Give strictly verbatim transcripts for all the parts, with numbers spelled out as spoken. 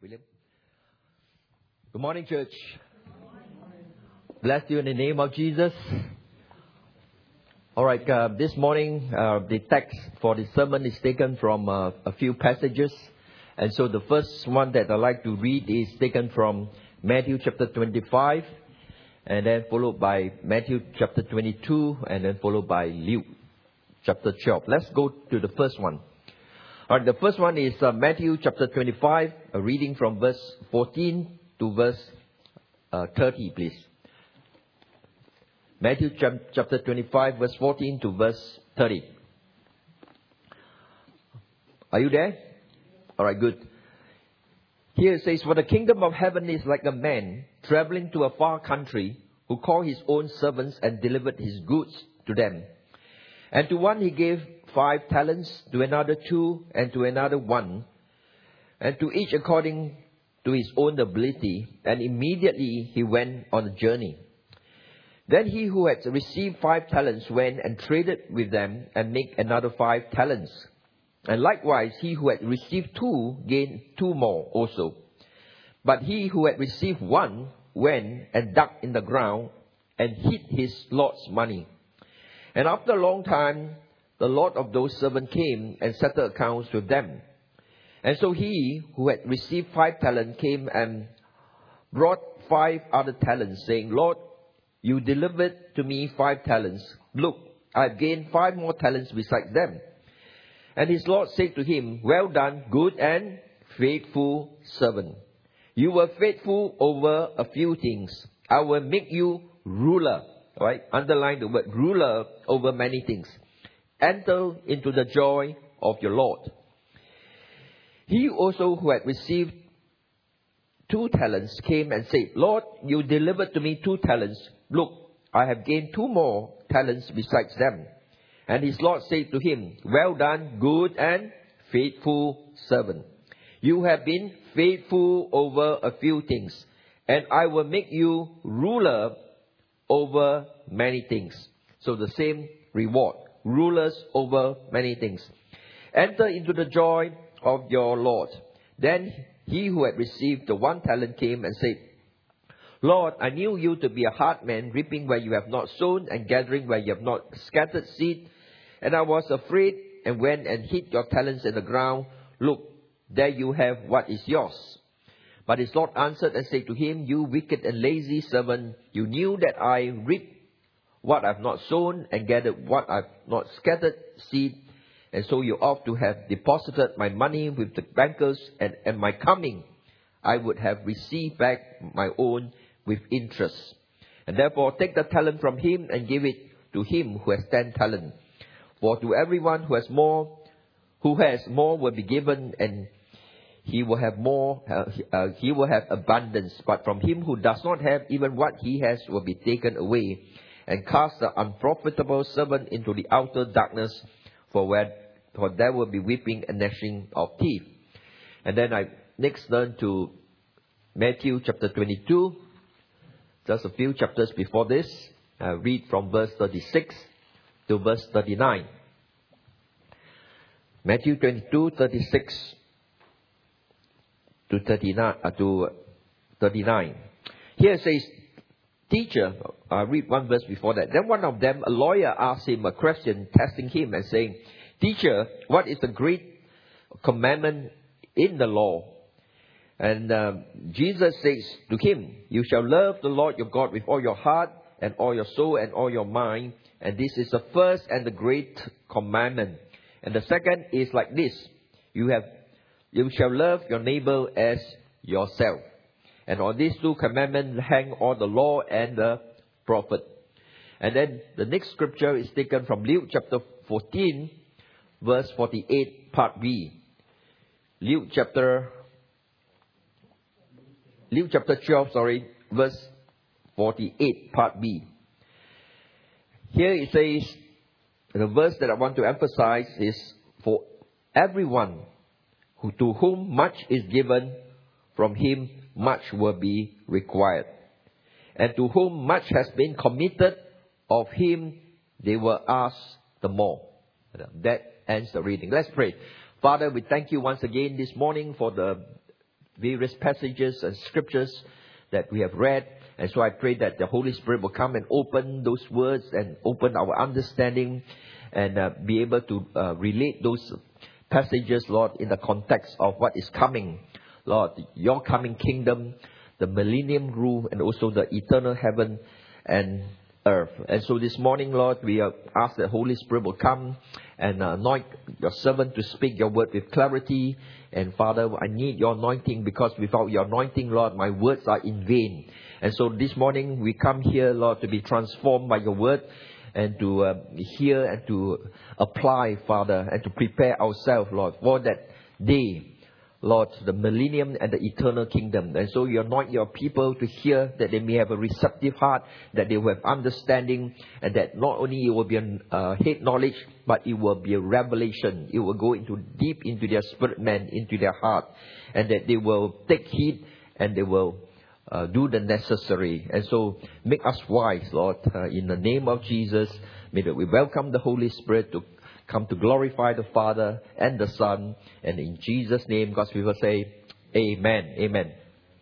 William. Good morning, church. Bless you in the name of Jesus. All right, uh, this morning uh, the text for the sermon is taken from uh, a few passages. And so the first one that I'd like to read is taken from Matthew chapter twenty-five, and then followed by Matthew chapter twenty-two, and then followed by Luke chapter twelve. Let's go to the first one. All right, the first one is uh, Matthew chapter twenty-five, a reading from verse fourteen to verse uh, thirty, please. Matthew chapter twenty-five, verse fourteen to verse thirty. Are you there? All right, good. Here it says, "For the kingdom of heaven is like a man traveling to a far country, who called his own servants and delivered his goods to them. And to one he gave five talents, to another two, and to another one, and to each according to his own ability. And immediately he went on a journey. Then he who had received five talents went and traded with them, and made another five talents. And likewise he who had received two gained two more also. But he who had received one went and dug in the ground, and hid his lord's money. And after a long time, the lord of those servants came and settled accounts with them. And so he who had received five talents came and brought five other talents, saying, Lord, you delivered to me five talents. Look, I have gained five more talents besides them. And his lord said to him, Well done, good and faithful servant. You were faithful over a few things. I will make you ruler. Right? Underline the word ruler over many things. Enter into the joy of your Lord. He also who had received two talents came and said, Lord, you delivered to me two talents. Look, I have gained two more talents besides them. And his Lord said to him, Well done, good and faithful servant. You have been faithful over a few things, and I will make you ruler over many things. So the same reward. Rulers over many things. Enter into the joy of your Lord. Then he who had received the one talent came and said, Lord, I knew you to be a hard man, reaping where you have not sown, and gathering where you have not scattered seed. And I was afraid, and went and hid your talents in the ground. Look, there you have what is yours. But his Lord answered and said to him, You wicked and lazy servant, you knew that I reap what I have not sown, and gathered what I have not scattered seed. And so you ought to have deposited my money with the bankers, and at my coming I would have received back my own with interest. And therefore take the talent from him, and give it to him who has ten talents. For to everyone who has more, who has more will be given, and he will have more, uh, uh, he will have abundance. But from him who does not have, even what he has will be taken away. And cast the unprofitable servant into the outer darkness, for where for there will be weeping and gnashing of teeth. And then I next turn to Matthew chapter twenty-two, just a few chapters before this. I read from verse thirty-six to verse thirty-nine. Matthew twenty-two, thirty-six to thirty-nine. Uh, to thirty-nine. Here it says, Teacher, I read one verse before that. Then one of them, a lawyer, asked him a question, testing him and saying, Teacher, what is the great commandment in the law? And uh, Jesus says to him, You shall love the Lord your God with all your heart and all your soul and all your mind. And this is the first and the great commandment. And the second is like this. You have, you shall love your neighbor as yourself. And on these two commandments hang all the law and the prophet. And then the next scripture is taken from Luke chapter fourteen, verse forty-eight, part B. Luke chapter, Luke chapter twelve, sorry, verse forty-eight, part B. Here it says, the verse that I want to emphasize is, For everyone who to whom much is given, from him much will be required. And to whom much has been committed, of him they will ask the more. That ends the reading. Let's pray. Father, we thank you once again this morning for the various passages and scriptures that we have read. And so I pray that the Holy Spirit will come and open those words and open our understanding and uh, be able to uh, relate those passages, Lord, in the context of what is coming. Lord, your coming kingdom, the millennium rule, and also the eternal heaven and earth. And so this morning, Lord, we uh, ask that Holy Spirit will come and uh, anoint your servant to speak your word with clarity. And Father, I need your anointing, because without your anointing, Lord, my words are in vain. And so this morning we come here, Lord, to be transformed by your word and to uh, hear and to apply, Father, and to prepare ourselves, Lord, for that day, Lord, the millennium and the eternal kingdom. And so you anoint your people to hear, that they may have a receptive heart, that they will have understanding, and that not only it will be a uh, head knowledge, but it will be a revelation. It will go into deep into their spirit man, into their heart, and that they will take heed and they will uh, do the necessary. And so make us wise, Lord, uh, in the name of Jesus. May that we welcome the Holy Spirit to come to glorify the Father and the Son. And in Jesus' name, God's people say, Amen. Amen.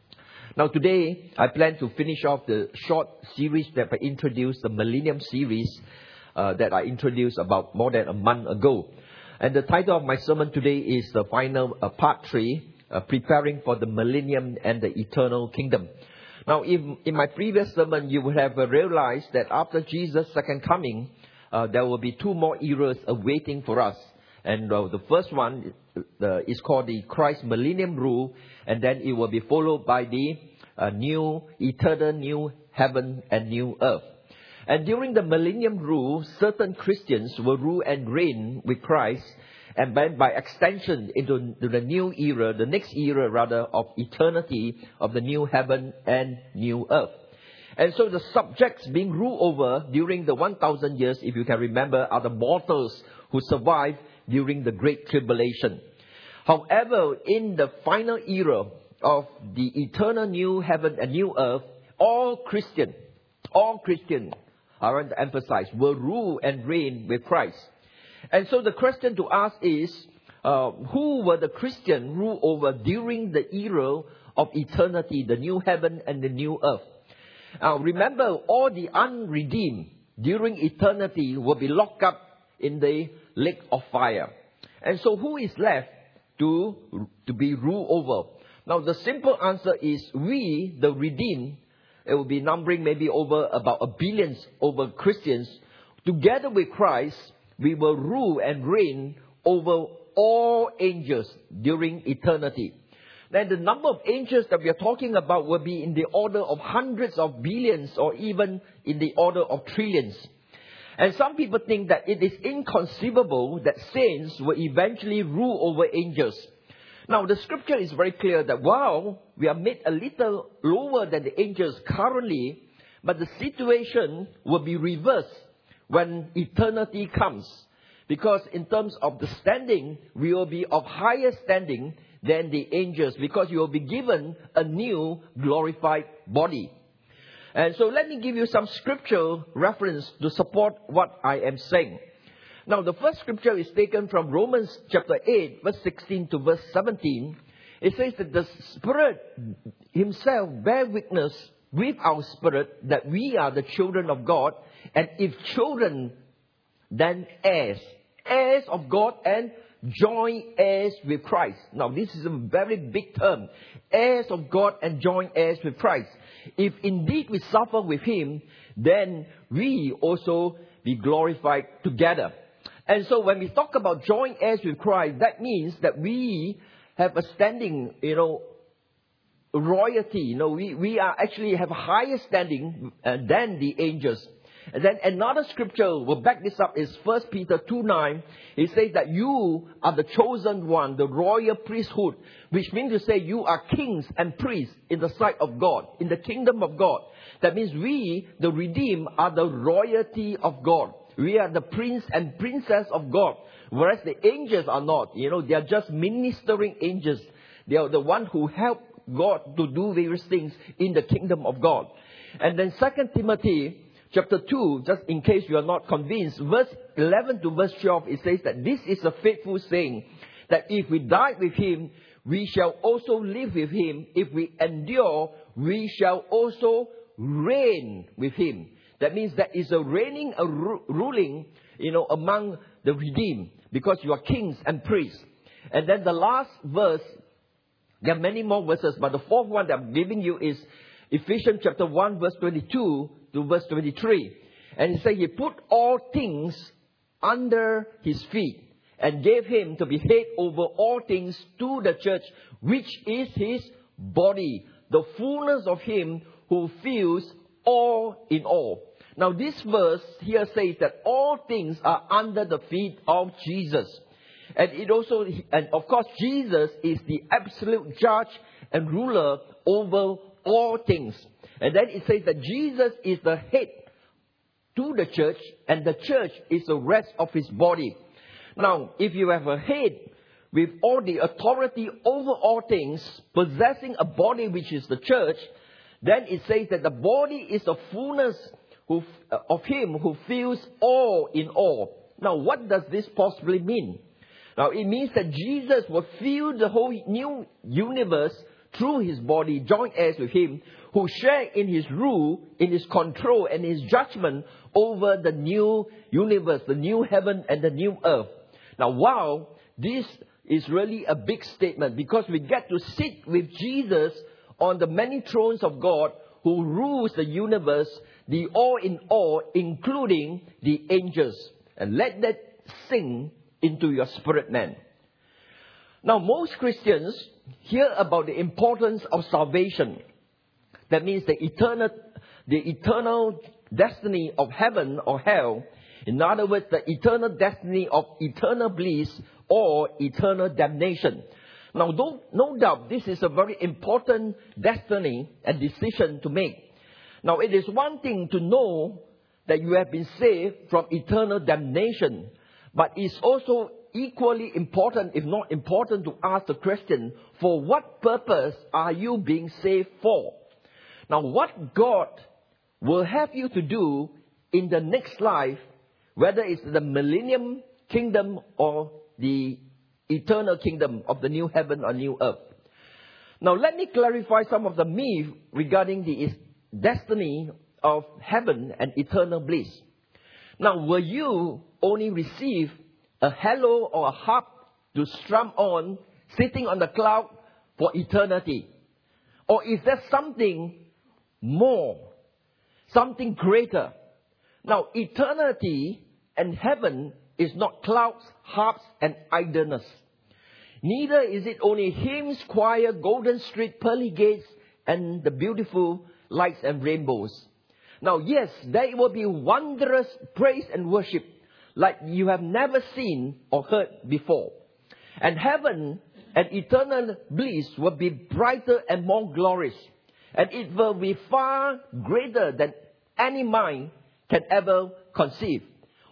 Now today, I plan to finish off the short series that I introduced, the Millennium series, uh, that I introduced about more than a month ago. And the title of my sermon today is the final uh, part three, uh, Preparing for the Millennium and the Eternal Kingdom. Now, in, in my previous sermon, you would have uh, realized that after Jesus' second coming, Uh, there will be two more eras awaiting for us. And uh, the first one uh, is called the Christ Millennium Rule. And then it will be followed by the uh, new, eternal new heaven and new earth. And during the Millennium Rule, certain Christians will rule and reign with Christ. And then by extension into the new era, the next era rather, of eternity, of the new heaven and new earth. And so the subjects being ruled over during the one thousand years, if you can remember, are the mortals who survived during the Great Tribulation. However, in the final era of the eternal new heaven and new earth, all Christian, all Christian, I want to emphasize, will rule and reign with Christ. And so the question to ask is, uh, who were the Christian rule over during the era of eternity, the new heaven and the new earth? Now, remember, all the unredeemed during eternity will be locked up in the lake of fire. And so who is left to, to be ruled over? Now, the simple answer is we, the redeemed, it will be numbering maybe over about a billion over Christians. Together with Christ, we will rule and reign over all angels during eternity. Then the number of angels that we are talking about will be in the order of hundreds of billions, or even in the order of trillions. And some people think that it is inconceivable that saints will eventually rule over angels. Now the scripture is very clear that while we are made a little lower than the angels currently, but the situation will be reversed when eternity comes. Because in terms of the standing, we will be of higher standing than the angels, because you will be given a new glorified body. And so let me give you some scriptural reference to support what I am saying. Now the first scripture is taken from Romans chapter eight, verse sixteen to verse seventeen. It says that the Spirit Himself bear witness with our spirit that we are the children of God, and if children, then heirs, heirs of God and joint heirs with Christ. Now this is a very big term. Heirs of God and joint heirs with Christ. If indeed we suffer with Him, then we also be glorified together. And so when we talk about joint heirs with Christ, that means that we have a standing, you know, royalty. You know, we, we are actually have a higher standing uh, than the angels. And then another scripture will back this up is First Peter two nine. It says that you are the chosen one, the royal priesthood, which means to say you are kings and priests in the sight of God, in the kingdom of God. That means we, the redeemed, are the royalty of God. We are the prince and princess of God, whereas the angels are not. You know, they are just ministering angels. They are the one who help God to do various things in the kingdom of God. And then Second Timothy chapter two, just in case you are not convinced, verse eleven to verse twelve, it says that this is a faithful saying, that if we died with Him, we shall also live with him. If we endure, we shall also reign with him. That means there is a reigning, a ru- ruling, you know, among the redeemed, because you are kings and priests. And then the last verse, there are many more verses, but the fourth one that I'm giving you is Ephesians chapter one, verse twenty-two to verse twenty-three. And he said, he put all things under his feet and gave him to be head over all things to the church, which is his body, the fullness of him who fills all in all. Now this verse here says that all things are under the feet of Jesus. And it also, and of course, Jesus is the absolute judge and ruler over all things. And then it says that Jesus is the head to the church, and the church is the rest of his body. Now, if you have a head with all the authority over all things, possessing a body which is the church, then it says that the body is the fullness who, of him who fills all in all. Now, what does this possibly mean? Now, it means that Jesus will fill the whole new universe through his body, joint heirs with him, who share in his rule, in his control, and his judgment over the new universe, the new heaven and the new earth. Now, wow, this is really a big statement, because we get to sit with Jesus on the many thrones of God, who rules the universe, the all in all, including the angels. And let that sink into your spirit, man. Now, most Christians hear about the importance of salvation. That means the eternal, the eternal destiny of heaven or hell. In other words, the eternal destiny of eternal bliss or eternal damnation. Now, don't, no doubt, this is a very important destiny and decision to make. Now, it is one thing to know that you have been saved from eternal damnation, but it's also equally important, if not important, to ask the question, for what purpose are you being saved for? Now, what God will have you to do in the next life, whether it's the millennium kingdom or the eternal kingdom of the new heaven or new earth. Now, let me clarify some of the myths regarding the destiny of heaven and eternal bliss. Now, will you only receive a halo or a harp to strum on, sitting on the cloud for eternity? Or is there something more, something greater? Now, eternity and heaven is not clouds, harps, and idleness. Neither is it only hymns, choir, golden street, pearly gates, and the beautiful lights and rainbows. Now, yes, there will be wondrous praise and worship like you have never seen or heard before. And heaven and eternal bliss will be brighter and more glorious. And it will be far greater than any mind can ever conceive.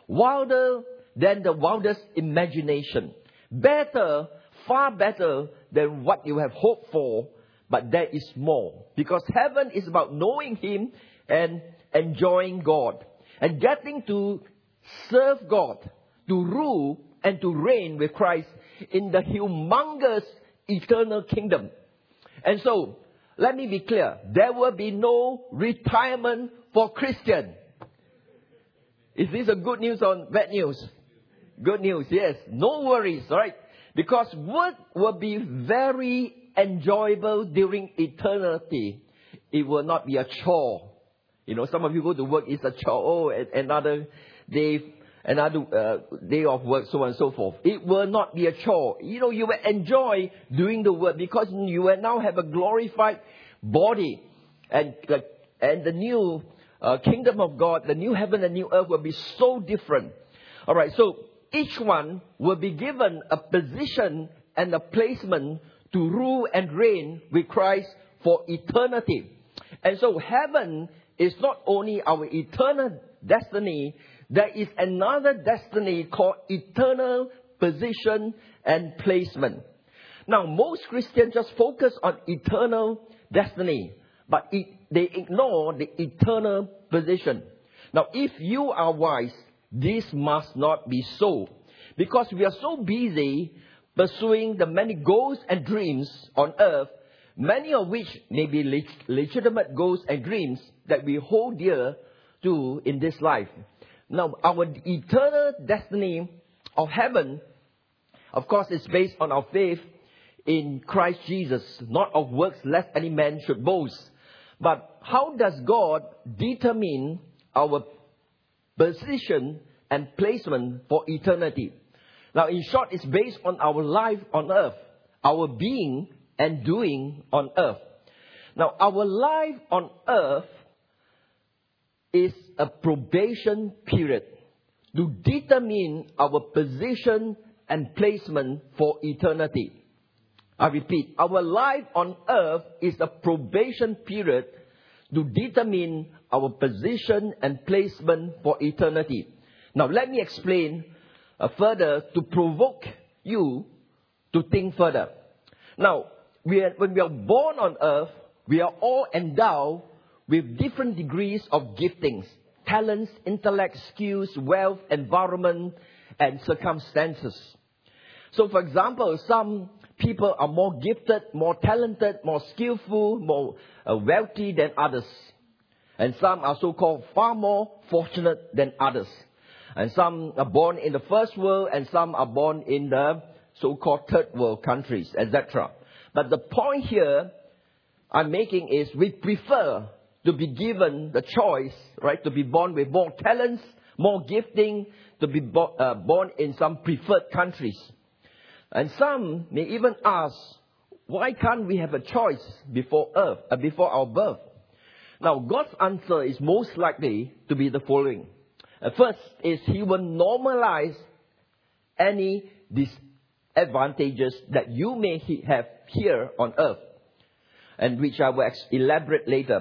Wilder than the wildest imagination. Better, far better than what you have hoped for. But there is more. Because heaven is about knowing him and enjoying God. And getting to serve God, to rule and to reign with Christ in the humongous eternal kingdom. And so, let me be clear. There will be no retirement for Christian. Is this a good news or bad news? Good news, yes. No worries, right? Because work will be very enjoyable during eternity. It will not be a chore. You know, some of you go to work, it's a chore. Oh, another day, another uh, day of work, so on and so forth. It will not be a chore. You know, you will enjoy doing the work because you will now have a glorified body. And, uh, and the new uh, kingdom of God, the new heaven and new earth will be so different. All right, so each one will be given a position and a placement to rule and reign with Christ for eternity. And so heaven is not only our eternal destiny, there is another destiny called eternal position and placement. Now, most Christians just focus on eternal destiny, but it, they ignore the eternal position. Now, if you are wise, this must not be so. Because we are so busy pursuing the many goals and dreams on earth, many of which may be leg- legitimate goals and dreams that we hold dear to in this life. Now, our eternal destiny of heaven, of course, is based on our faith in Christ Jesus, not of works, lest any man should boast. But how does God determine our position and placement for eternity? Now, in short, it's based on our life on earth, our being and doing on earth. Now, our life on earth is a probation period to determine our position and placement for eternity. I repeat, our life on earth is a probation period to determine our position and placement for eternity. Now, let me explain uh, further to provoke you to think further. Now, we are, when we are born on earth, we are all endowed with different degrees of giftings, talents, intellect, skills, wealth, environment, and circumstances. So, for example, some people are more gifted, more talented, more skillful, more uh, wealthy than others. And some are so-called far more fortunate than others. And some are born in the first world, and some are born in the so-called third world countries, et cetera. But the point here I'm making is we prefer to be given the choice, right, to be born with more talents, more gifting, to be bo- uh, born in some preferred countries. And some may even ask, why can't we have a choice before earth, uh, before our birth? Now, God's answer is most likely to be the following. Uh, first is He will normalize any disadvantages that you may he- have here on earth, and which I will ex- elaborate later.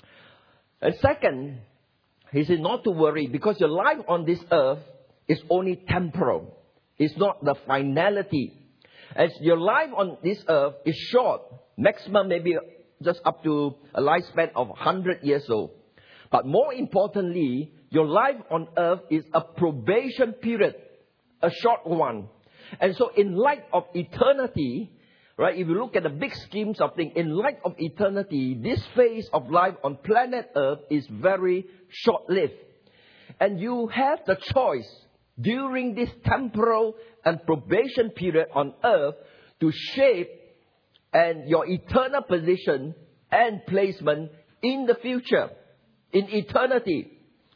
And second, He said not to worry, because your life on this earth is only temporal. It's not the finality. As your life on this earth is short, maximum maybe just up to a lifespan of one hundred years old. But more importantly, your life on earth is a probation period, a short one. And so in light of eternity, right, if you look at the big schemes of things, in light of eternity, this phase of life on planet earth is very short-lived. And you have the choice during this temporal and probation period on earth to shape and your eternal position and placement in the future, in eternity.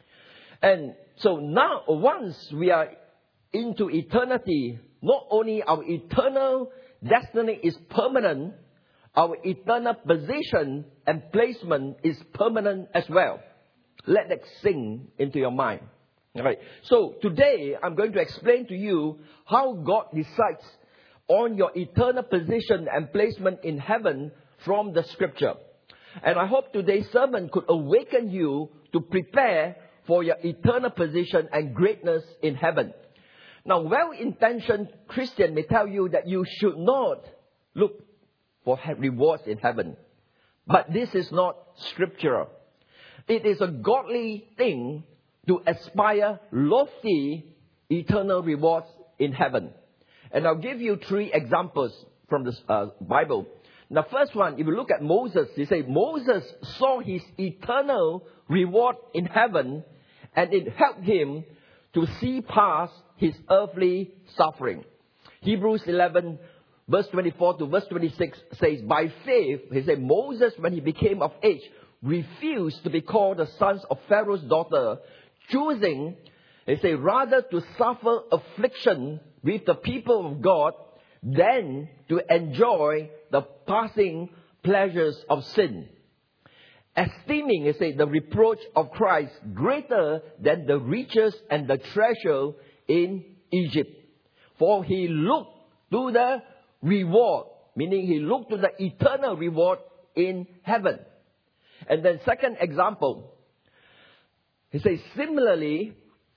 And so now, once we are into eternity, not only our eternal destiny is permanent, our eternal position and placement is permanent as well. Let that sink into your mind. All right. So today, I'm going to explain to you how God decides on your eternal position and placement in heaven from the Scripture. And I hope today's sermon could awaken you to prepare for your eternal position and greatness in heaven. Now, well-intentioned Christian may tell you that you should not look for rewards in heaven. But this is not scriptural. It is a godly thing to aspire lofty eternal rewards in heaven. And I'll give you three examples from the uh, Bible. The first one, if you look at Moses, he said Moses saw his eternal reward in heaven, and it helped him to see past his earthly suffering. Hebrews eleven, verse twenty-four to verse twenty-six says, by faith, he said, Moses, when he became of age, refused to be called the sons of Pharaoh's daughter, choosing, he said, rather to suffer affliction with the people of God than to enjoy the passing pleasures of sin. Esteeming, he said, the reproach of Christ greater than the riches and the treasure in Egypt. For he looked to the reward, meaning he looked to the eternal reward in heaven. And then second example, he says, similarly,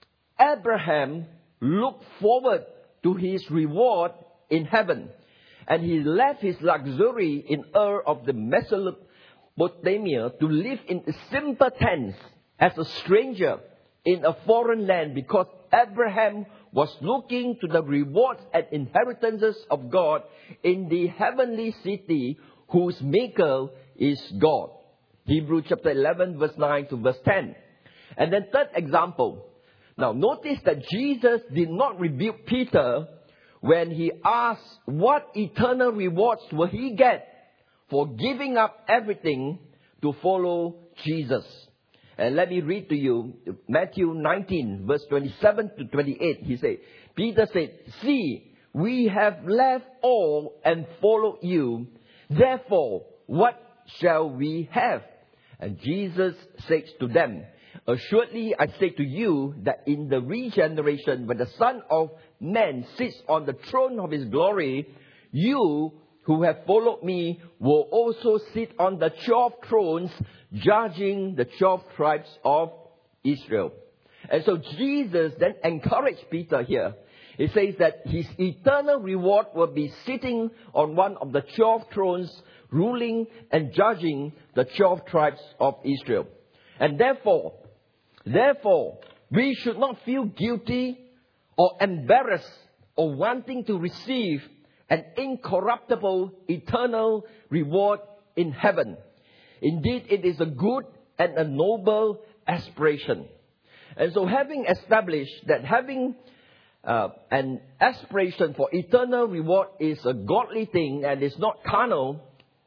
Abraham looked forward to his reward in heaven. And he left his luxury in Ur of the Mesopotamia to live in simple tents as a stranger in a foreign land because Abraham was looking to the rewards and inheritances of God in the heavenly city whose maker is God. Hebrews chapter eleven, verse nine to verse ten. And then third example. Now notice that Jesus did not rebuke Peter when he asked what eternal rewards will he get for giving up everything to follow Jesus. And let me read to you Matthew nineteen, verse twenty-seven to twenty-eight. He said, Peter said, "See, we have left all and followed you. Therefore, what shall we have?" And Jesus says to them, "Assuredly, I say to you that in the regeneration, when the Son of Man sits on the throne of his glory, you who have followed me will also sit on the twelve thrones, judging the twelve tribes of Israel." And so Jesus then encouraged Peter here. He says that his eternal reward will be sitting on one of the twelve thrones, ruling and judging the twelve tribes of Israel. And therefore, therefore, we should not feel guilty or embarrassed or wanting to receive an incorruptible, eternal reward in heaven. Indeed, it is a good and a noble aspiration. And so having established that having uh, an aspiration for eternal reward is a godly thing and is not carnal,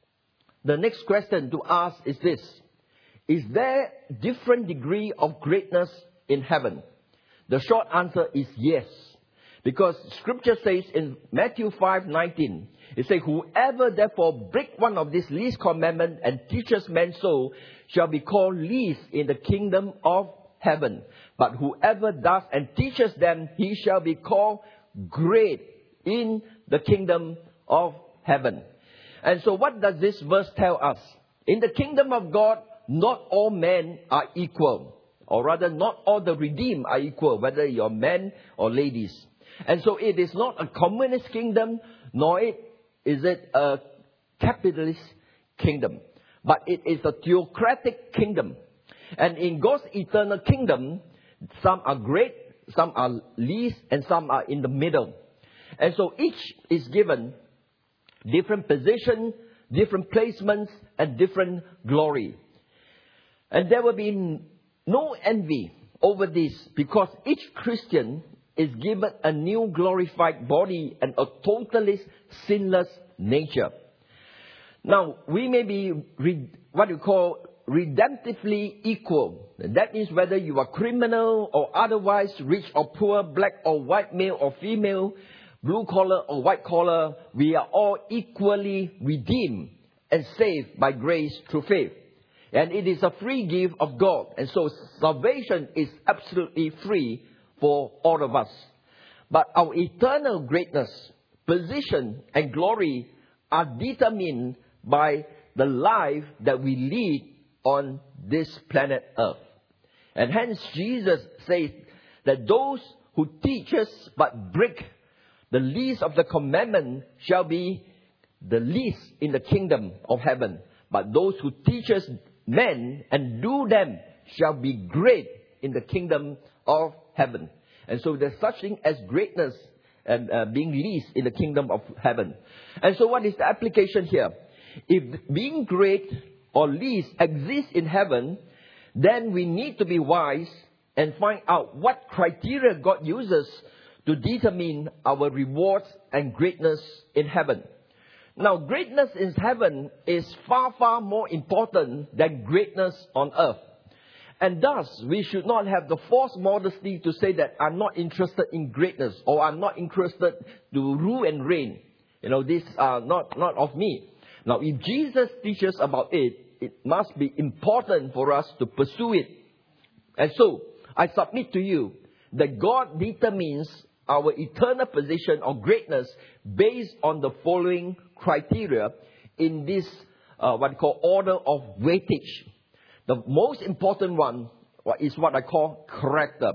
the next question to ask is this: is there different degree of greatness in heaven? The short answer is yes. Because Scripture says in Matthew five nineteen, it says, "Whoever therefore break one of these least commandments and teaches men so shall be called least in the kingdom of heaven. But whoever does and teaches them, he shall be called great in the kingdom of heaven." And so what does this verse tell us? In the kingdom of God, not all men are equal. Or rather, not all the redeemed are equal, whether you're men or ladies. And so it is not a communist kingdom, nor it, is it a capitalist kingdom. But it is a theocratic kingdom. And in God's eternal kingdom, some are great, some are least, and some are in the middle. And so each is given different position, different placements, and different glory. And there will be no envy over this, because each Christian is given a new glorified body and a totally sinless nature. Now, we may be re- what you call redemptively equal. That means whether you are criminal or otherwise, rich or poor, black or white, male or female, blue collar or white collar, we are all equally redeemed and saved by grace through faith. And it is a free gift of God. And so salvation is absolutely free for all of us. But our eternal greatness, position, and glory are determined by the life that we lead on this planet Earth. And hence Jesus says that those who teach us but break the least of the commandment shall be the least in the kingdom of heaven. But those who teach us men and do them shall be great in the kingdom of heaven. And so there's such thing as greatness and uh, being least in the kingdom of heaven. And so what is the application here? If being great or least exists in heaven, then we need to be wise and find out what criteria God uses to determine our rewards and greatness in heaven. Now, greatness in heaven is far, far more important than greatness on earth. And thus, we should not have the false modesty to say that I'm not interested in greatness, or I'm not interested to rule and reign. You know, these are not, not of me. Now, if Jesus teaches about it, it must be important for us to pursue it. And so, I submit to you that God determines our eternal position of greatness based on the following criteria in this, uh, what I call order of weightage. The most important one is what I call character.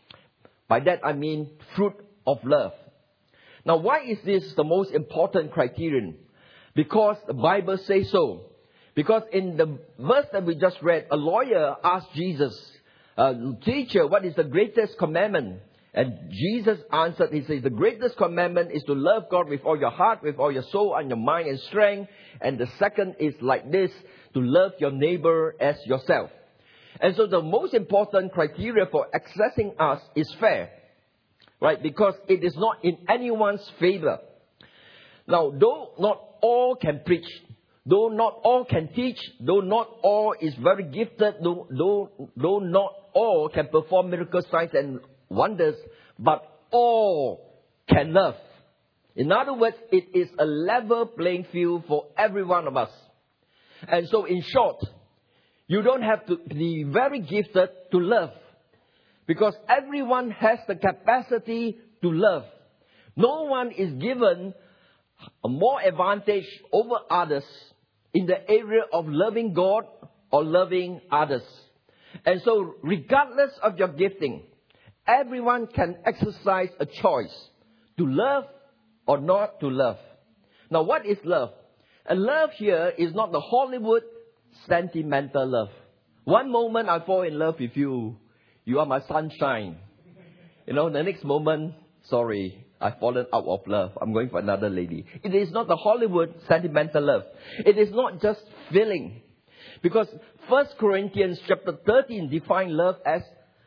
By that I mean fruit of love. Now, why is this the most important criterion? Because the Bible says so. Because in the verse that we just read, a lawyer asked Jesus, uh, teacher, what is the greatest commandment? And Jesus answered, he says, the greatest commandment is to love God with all your heart, with all your soul and your mind and strength. And the second is like this, to love your neighbor as yourself. And so the most important criteria for accessing us is fair, right? Because it is not in anyone's favor. Now, though not all can preach, though not all can teach, though not all is very gifted, though, though, though not all can perform miracle signs and wonders, but all can love. In other words, it is a level playing field for every one of us. And so in short, you don't have to be very gifted to love, because everyone has the capacity to love. No one is given a more advantage over others in the area of loving God or loving others. And so regardless of your gifting, everyone can exercise a choice to love or not to love. Now, what is love? And love here is not the Hollywood sentimental love. One moment I fall in love with you. You are my sunshine. You know, the next moment, sorry, I've fallen out of love. I'm going for another lady. It is not the Hollywood sentimental love. It is not just feeling. Because First Corinthians chapter thirteen defines love as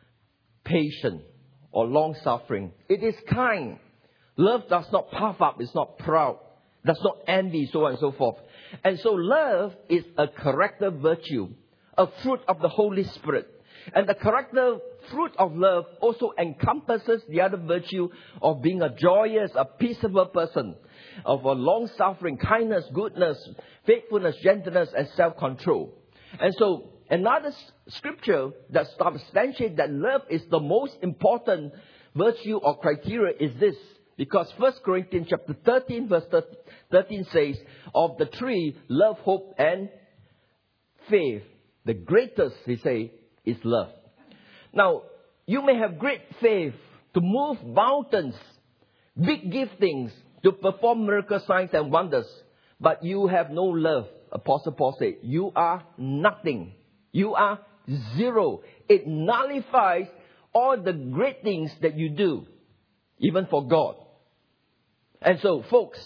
patient or long-suffering. It is kind. Love does not puff up. It's not proud. Does not envy, so on and so forth. And so love is a character virtue, a fruit of the Holy Spirit. And the character fruit of love also encompasses the other virtue of being a joyous, a peaceable person, of a long-suffering, kindness, goodness, faithfulness, gentleness, and self-control. And so another scripture that substantiates that love is the most important virtue or criteria is this. Because First Corinthians chapter thirteen verse thirteen says, of the three, love, hope, and faith, the greatest, he say, is love. Now, you may have great faith to move mountains, big giftings, to perform miracle signs and wonders, but you have no love. Apostle Paul said, you are nothing. You are zero. It nullifies all the great things that you do, even for God. And so, folks,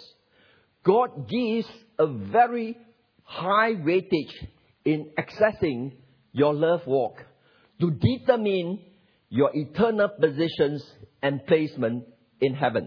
God gives a very high weightage in accessing your love walk to determine your eternal positions and placement in heaven.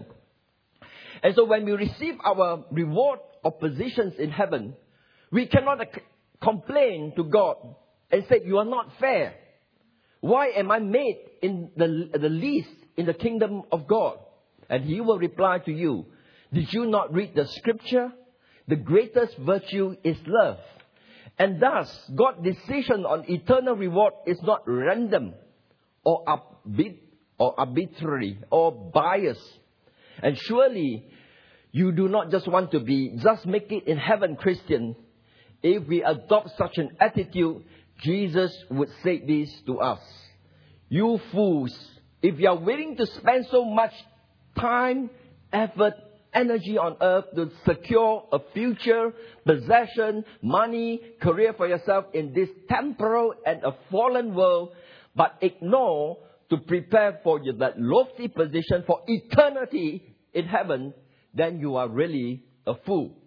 And so when we receive our reward of positions in heaven, we cannot complain to God and say, you are not fair. Why am I made in the, the least in the kingdom of God? And He will reply to you, did you not read the scripture? The greatest virtue is love. And thus, God's decision on eternal reward is not random or arbit- or arbitrary or biased. And surely, you do not just want to be, just make it in heaven Christian. If we adopt such an attitude, Jesus would say this to us. You fools, if you are willing to spend so much time, effort, energy on earth to secure a future, possession, money, career for yourself in this temporal and a fallen world, but ignore to prepare for you that lofty position for eternity in heaven, then you are really a fool.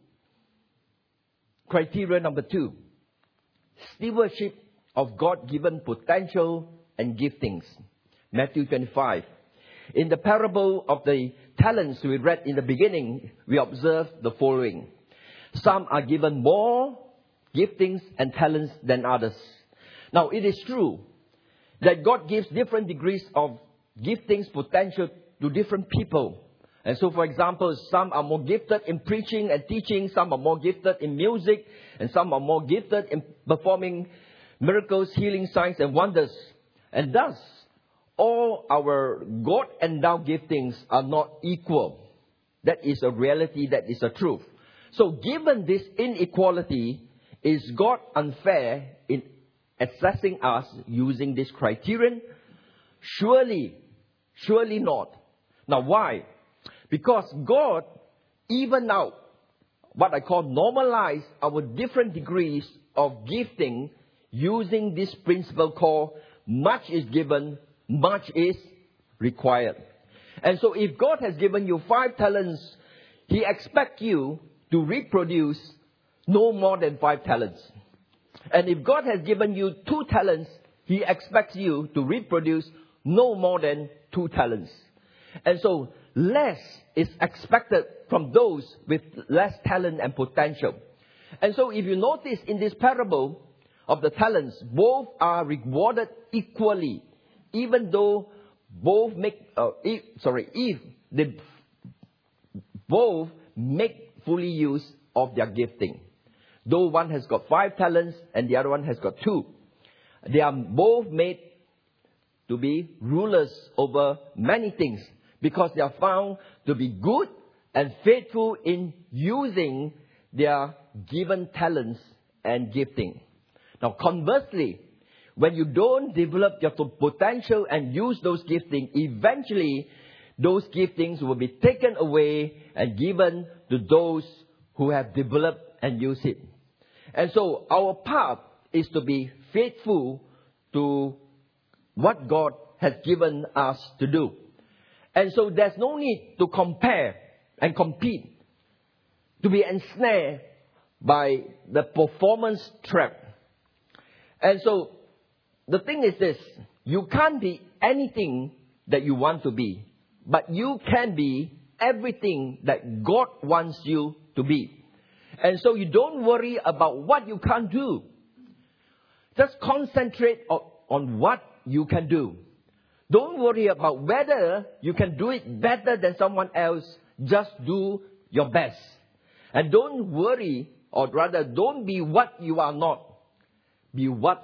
Criteria number two, stewardship of God-given potential and giftings. Matthew twenty-five. In the parable of the talents we read in the beginning, we observe the following. Some are given more giftings and talents than others. Now, it is true that God gives different degrees of giftings, potential to different people. And so, for example, some are more gifted in preaching and teaching, some are more gifted in music, and some are more gifted in performing miracles, healing, signs, and wonders. And thus, all our God-endowed giftings are not equal. That is a reality, that is a truth. So given this inequality, is God unfair in assessing us using this criterion? Surely, surely not. Now why? Because God even out what I call normalize our different degrees of gifting using this principle called much is given, much is required. And so if God has given you five talents, He expects you to reproduce no more than five talents. And if God has given you two talents, He expects you to reproduce no more than two talents. And so less is expected from those with less talent and potential. And so if you notice in this parable of the talents, both are rewarded equally, even though both make, uh, if, sorry, if they both make fully use of their gifting. Though one has got five talents and the other one has got two, they are both made to be rulers over many things because they are found to be good and faithful in using their given talents and gifting. Now, conversely, when you don't develop your potential and use those giftings, eventually those giftings will be taken away and given to those who have developed and used it. And so our path is to be faithful to what God has given us to do. And so there's no need to compare and compete, to be ensnared by the performance trap. And so the thing is this, you can't be anything that you want to be, but you can be everything that God wants you to be. And so you don't worry about what you can't do. Just concentrate on, on what you can do. Don't worry about whether you can do it better than someone else. Just do your best. And don't worry, or rather don't be what you are not. Be what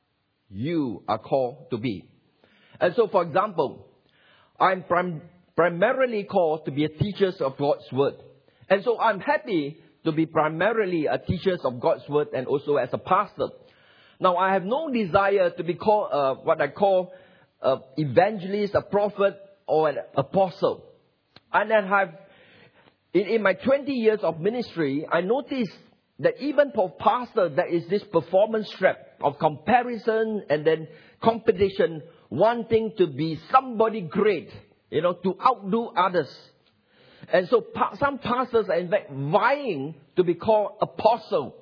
you are called to be. And so, for example, I'm prim- primarily called to be a teacher of God's Word. And so I'm happy to be primarily a teacher of God's Word and also as a pastor. Now, I have no desire to be called uh, what I call an evangelist, a prophet, or an apostle. And I have, in, in my twenty years of ministry, I noticed that even for pastors, there is this performance trap of comparison and then competition, wanting to be somebody great, you know, to outdo others. And so pa- some pastors are in fact vying to be called apostle,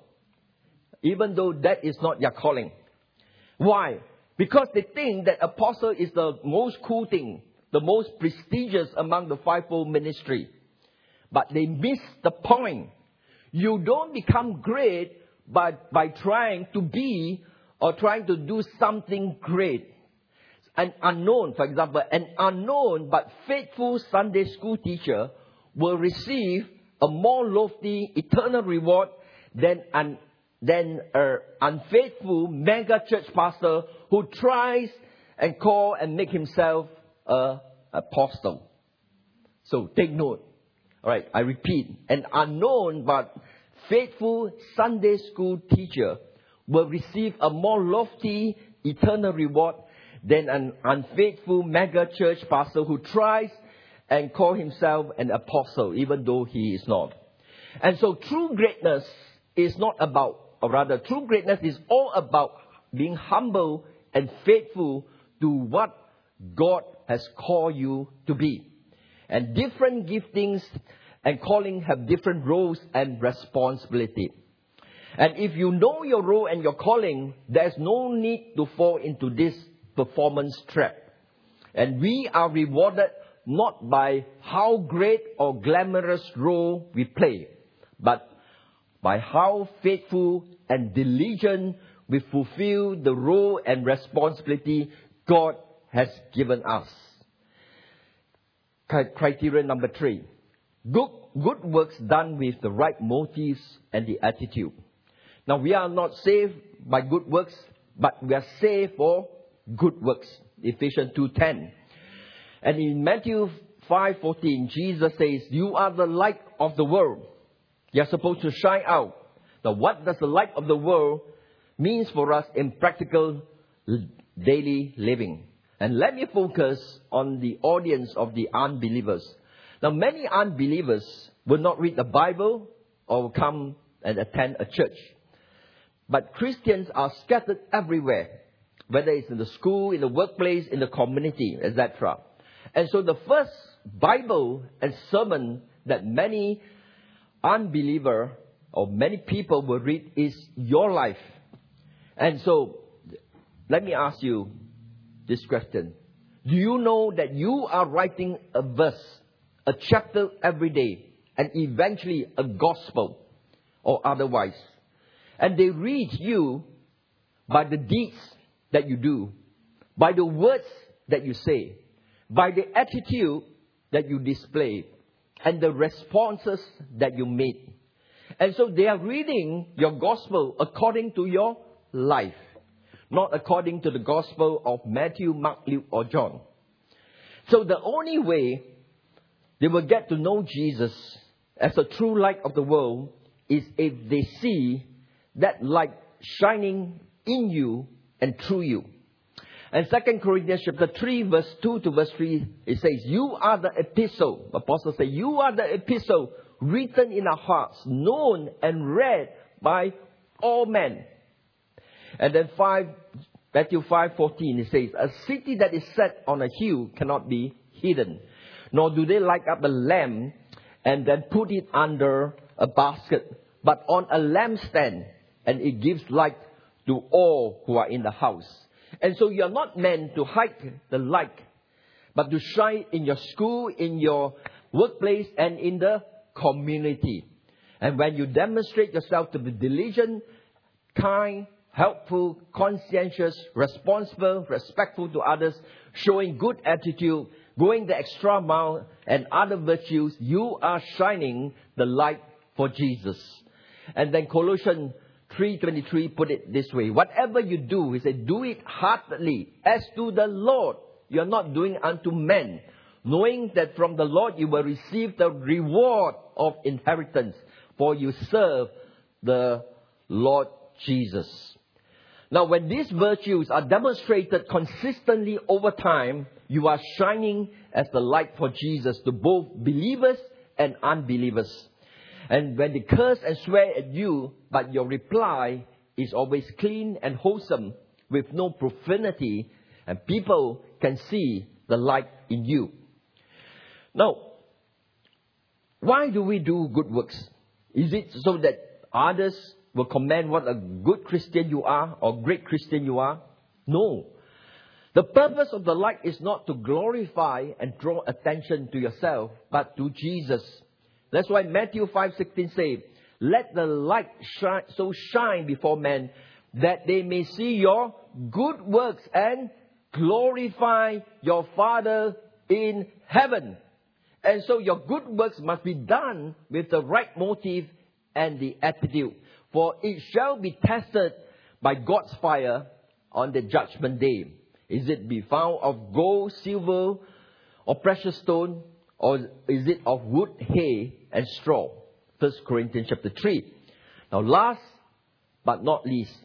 even though that is not their calling. Why? Because they think that apostle is the most cool thing, the most prestigious among the fivefold ministry. But they miss the point. You don't become great by, by trying to be or trying to do something great. An unknown, for example, an unknown but faithful Sunday school teacher will receive a more lofty eternal reward than an than an unfaithful mega church pastor who tries and call and make himself an apostle. So take note. All right, I repeat, an unknown but faithful Sunday school teacher will receive a more lofty eternal reward than an unfaithful mega church pastor who tries and call himself an apostle, even though he is not. And so true greatness is not about, or rather, true greatness is all about being humble and faithful to what God has called you to be. And different giftings and calling have different roles and responsibility. And if you know your role and your calling, there's no need to fall into this performance trap. And we are rewarded not by how great or glamorous role we play, but by how faithful and diligent we fulfill the role and responsibility God has given us. Criteria number three. Good, good works done with the right motives and the attitude. Now, we are not saved by good works, but we are saved for good works. Ephesians two ten. And in Matthew five fourteen, Jesus says, you are the light of the world. You are supposed to shine out. Now, what does the light of the world mean for us in practical daily living? And let me focus on the audience of the unbelievers. Now, many unbelievers will not read the Bible or will come and attend a church. But Christians are scattered everywhere. whether it's in the school, in the workplace, in the community, et cetera. And so the first Bible and sermon that many unbeliever or many people will read is your life. And so, let me ask you this question. Do you know that you are writing a verse, a chapter every day, and eventually a gospel or otherwise? And they read you by the deeds that you do, by the words that you say, by the attitude that you display, and the responses that you make. And so they are reading your gospel according to your life, not according to the gospel of Matthew, Mark, Luke, or John. So the only way they will get to know Jesus as a true light of the world is if they see that light shining in you and through you. And Second Corinthians chapter three, verse two to verse three, it says, you are the epistle. The apostle says, you are the epistle written in our hearts, known and read by all men. And then five, Matthew five fourteen, it says, a city that is set on a hill cannot be hidden. Nor do they light up a lamp and then put it under a basket, but on a lampstand, and it gives light to all who are in the house. And so you are not meant to hide the light, but to shine in your school, in your workplace, and in the community. And when you demonstrate yourself to be diligent, kind, helpful, conscientious, responsible, respectful to others, showing good attitude, going the extra mile, and other virtues, you are shining the light for Jesus. And then Colossians three twenty-three put it this way. Whatever you do, he said, do it heartily, as to the Lord. You are not doing unto men, knowing that from the Lord you will receive the reward of inheritance, for you serve the Lord Jesus. Now, when these virtues are demonstrated consistently over time, you are shining as the light for Jesus to both believers and unbelievers. And when they curse and swear at you, but your reply is always clean and wholesome, with no profanity, and people can see the light in you. Now, why do we do good works? Is it so that others will comment what a good Christian you are or great Christian you are? No. The purpose of the light is not to glorify and draw attention to yourself, but to Jesus. That's why Matthew five sixteen says, let the light shine, so shine before men, that they may see your good works and glorify your Father in heaven. And so your good works must be done with the right motive and the attitude. For it shall be tested by God's fire on the judgment day. Is it be found of gold, silver, or precious stone? Or is it of wood, hay, and straw? First Corinthians chapter three. Now last but not least,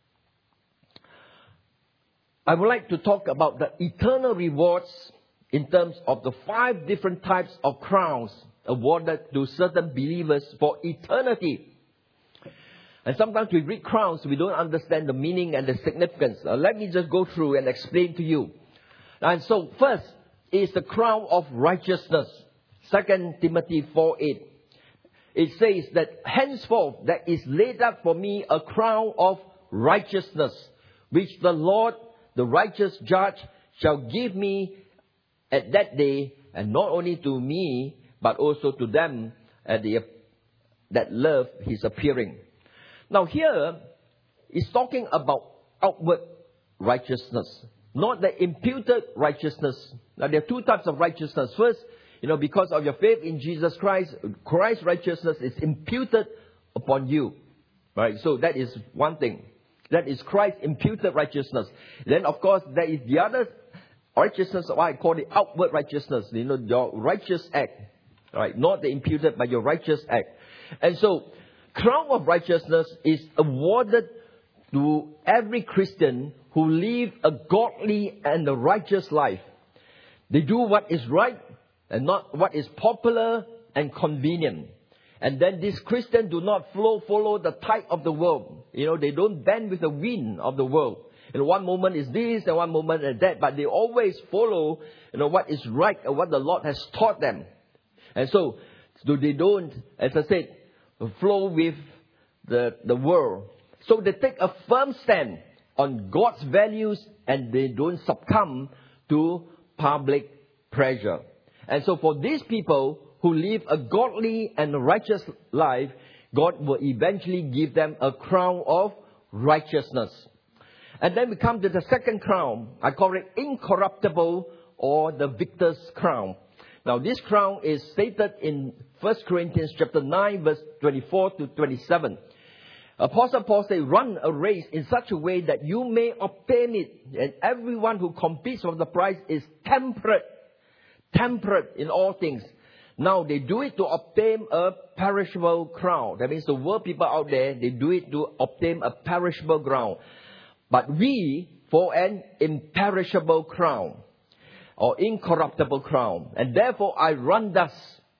I would like to talk about the eternal rewards in terms of the five different types of crowns awarded to certain believers for eternity. And sometimes we read crowns, we don't understand the meaning and the significance. Uh, let me just go through and explain to you. And so first is the crown of righteousness. Second Timothy four eight. It says that henceforth there is laid up for me a crown of righteousness, which the Lord, the righteous judge, shall give me at that day, and not only to me, but also to them at the, that love his appearing. Now here, it's talking about outward righteousness, not the imputed righteousness. Now there are two types of righteousness. First, you know, because of your faith in Jesus Christ, Christ's righteousness is imputed upon you. Right? So that is one thing. That is Christ's imputed righteousness. Then of course there is the other righteousness, what I call the outward righteousness. You know, your righteous act. Right? Not the imputed, but your righteous act. And so, crown of righteousness is awarded to every Christian who live a godly and a righteous life. They do what is right and not what is popular and convenient. And then these Christians do not flow, follow the tide of the world. You know, they don't bend with the wind of the world. In one moment is this and one moment is that. But they always follow, you know, what is right and what the Lord has taught them. And so, so they don't, as I said, flow with the, the world. So they take a firm stand on God's values and they don't succumb to public pressure. And so for these people who live a godly and righteous life, God will eventually give them a crown of righteousness. And then we come to the second crown. I call it incorruptible or the victor's crown. Now this crown is stated in First Corinthians chapter nine verse twenty-four to twenty-seven. Apostle Paul says, run a race in such a way that you may obtain it. And everyone who competes for the prize is temperate. Temperate in all things. Now they do it to obtain a perishable crown. That means the world people out there, they do it to obtain a perishable crown. But we, for an imperishable crown. Or incorruptible crown. And therefore I run thus,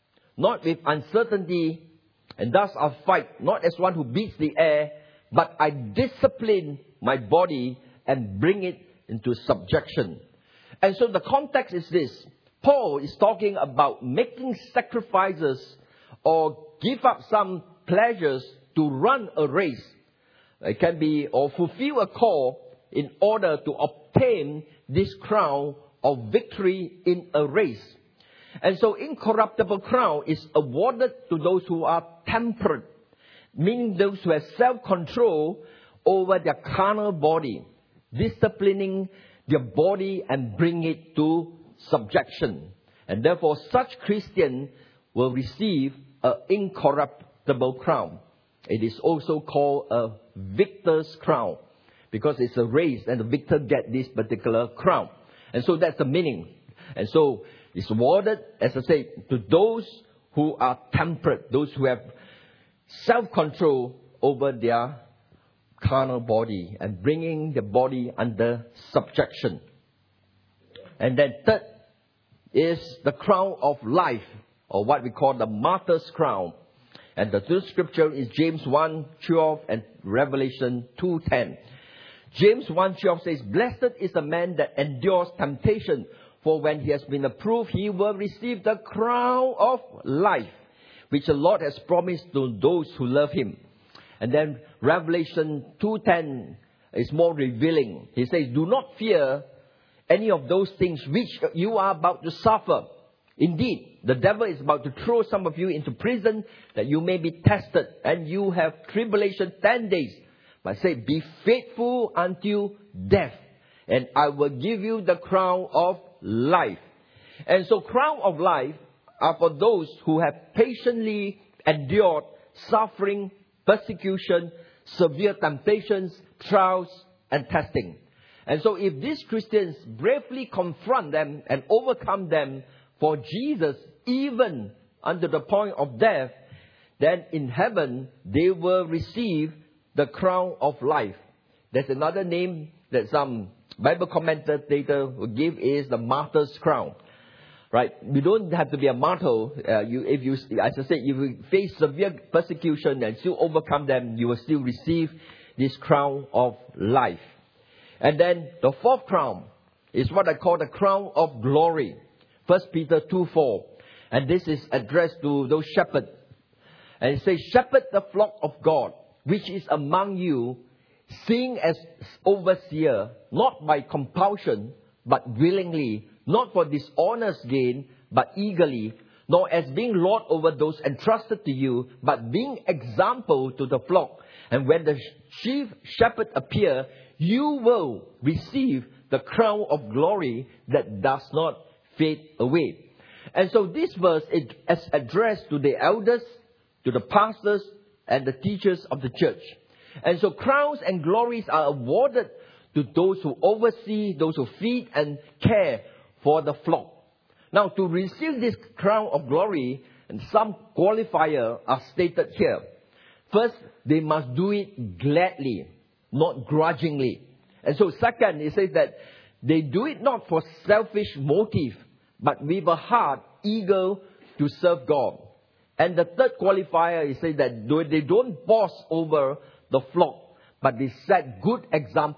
not with uncertainty, and thus I fight, not as one who beats the air, but I discipline my body and bring it into subjection. And so the context is this. Paul is talking about making sacrifices or give up some pleasures to run a race. It can be, or fulfill a call in order to obtain this crown of victory in a race. And so incorruptible crown is awarded to those who are temperate, meaning those who have self-control over their carnal body, disciplining their body and bring it to subjection. And therefore such Christian will receive an incorruptible crown. It is also called a victor's crown because it's a race and the victor gets this particular crown. And so that's the meaning. And so it's awarded, as I say, to those who are temperate, those who have self-control over their carnal body and bringing the body under subjection. And then third is the crown of life, or what we call the martyr's crown. And the two scripture is James one twelve and Revelation two ten. James one twelve says, blessed is the man that endures temptation, for when he has been approved, he will receive the crown of life, which the Lord has promised to those who love him. And then Revelation two ten is more revealing. He says, do not fear any of those things which you are about to suffer. Indeed, the devil is about to throw some of you into prison that you may be tested, and you have tribulation ten days. But say, be faithful until death, and I will give you the crown of life. And so crown of life are for those who have patiently endured suffering, persecution, severe temptations, trials, and testing. And so if these Christians bravely confront them and overcome them for Jesus, even under the point of death, then in heaven they will receive the crown of life. There's another name that some Bible commentator will give is the martyr's crown. Right? You don't have to be a martyr. Uh, you, if you, as I said, if you face severe persecution and still overcome them, you will still receive this crown of life. And then the fourth crown is what I call the crown of glory. First Peter two four. And this is addressed to those shepherds. And it says, shepherd the flock of God, which is among you, seeing as overseer, not by compulsion, but willingly, not for dishonest gain, but eagerly, nor as being lord over those entrusted to you, but being example to the flock. And when the chief shepherd appear, you will receive the crown of glory that does not fade away. And so this verse is addressed to the elders, to the pastors, and the teachers of the church. And so crowns and glories are awarded to those who oversee, those who feed and care for the flock. Now, to receive this crown of glory, and some qualifiers are stated here. First, they must do it gladly, not grudgingly. And so second, it says that they do it not for selfish motive, but with a heart eager to serve God. And the third qualifier, it says that they don't boss over the flock, but they set good examples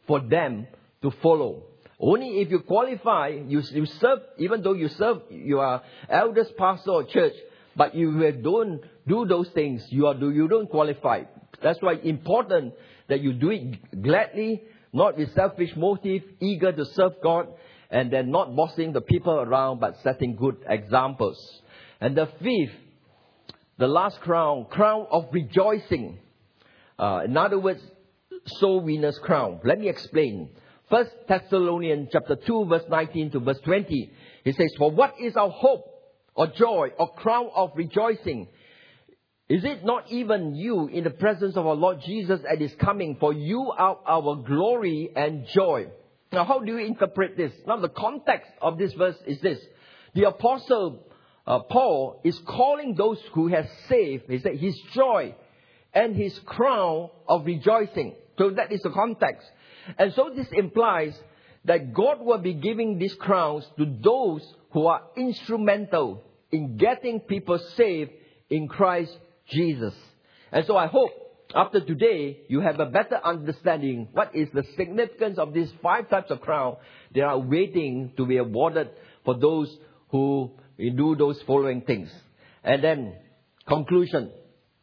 for them to follow. Only if you qualify, you, you serve, even though you serve, you are elders, pastor or church, but you don't do those things, you are you don't qualify. That's why it's important that you do it gladly, not with selfish motive, eager to serve God, and then not bossing the people around, but setting good examples. And the fifth, the last crown, crown of rejoicing. Uh, in other words, soul winner's crown. Let me explain. First Thessalonians chapter two, verse nineteen to verse twenty. It says, for what is our hope or joy or crown of rejoicing? Is it not even you in the presence of our Lord Jesus at His coming? For you are our glory and joy. Now, how do you interpret this? Now, the context of this verse is this. The apostle uh, Paul is calling those who have saved, he said, his joy and his crown of rejoicing. So that is the context. And so this implies that God will be giving these crowns to those who are instrumental in getting people saved in Christ Jesus. And so I hope after today you have a better understanding what is the significance of these five types of crown that are waiting to be awarded for those who do those following things. And then conclusion.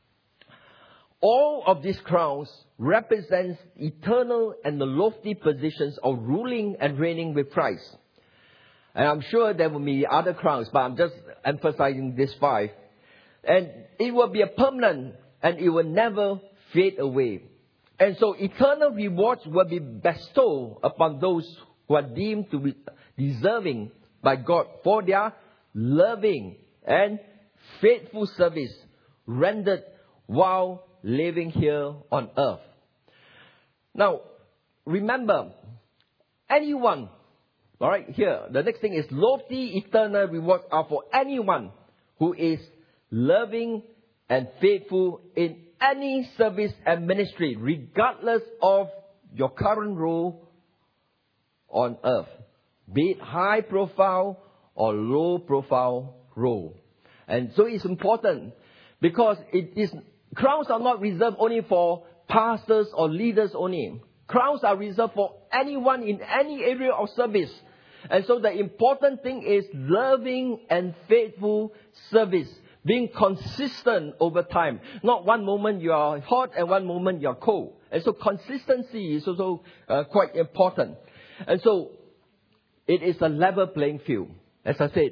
All of these crowns represents eternal and the lofty positions of ruling and reigning with Christ. And I'm sure there will be other crowns, but I'm just emphasizing these five. And it will be a permanent and it will never fade away. And so eternal rewards will be bestowed upon those who are deemed to be deserving by God for their loving and faithful service rendered while living here on earth. Now, remember, anyone, all right, here, the next thing is lofty eternal rewards are for anyone who is loving and faithful in any service and ministry, regardless of your current role on earth, be it high profile or low profile role. And so it's important because it is crowns are not reserved only for pastors or leaders only. Crowns are reserved for anyone in any area of service. And so the important thing is loving and faithful service. Being consistent over time. Not one moment you are hot and one moment you are cold. And so consistency is also uh, quite important. And so it is a level playing field. As I said,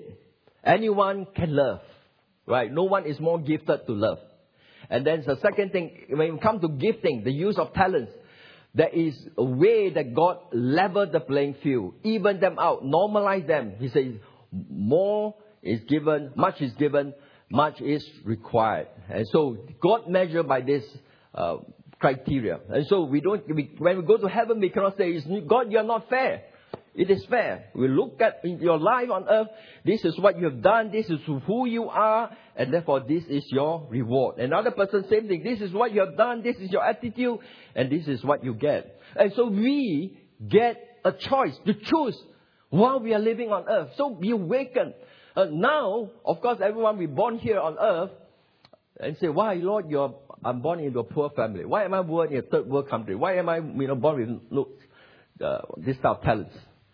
anyone can love. Right? No one is more gifted to love. And then the second thing, when it comes to gifting, the use of talents, there is a way that God leveled the playing field, even them out, normalize them. He says, more is given, much is given, much is required. And so God measured by this uh, criteria. And so we don't, we, when we go to heaven, we cannot say, God, you are not fair. It is fair. We look at your life on earth. This is what you have done. This is who you are. And therefore, this is your reward. Another person, same thing. This is what you have done. This is your attitude. And this is what you get. And so we get a choice to choose while we are living on earth. So be awakened. Uh, now, of course, everyone we born here on earth and say, why, Lord, you're, I'm born into a poor family. Why am I born in a third world country? Why am I you know, born with look, uh, this type of talents?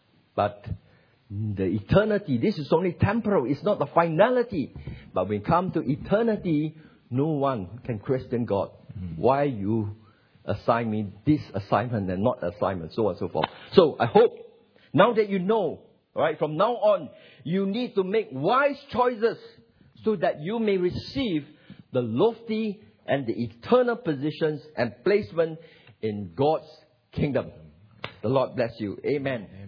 But the eternity, this is only temporal. It's not the finality. But when it comes to eternity, no one can question God. Mm. Why you assign me this assignment and not assignment, so on and so forth. So I hope now that you know, right, from now on, you need to make wise choices so that you may receive the lofty and the eternal positions and placement in God's kingdom. The Lord bless you. Amen.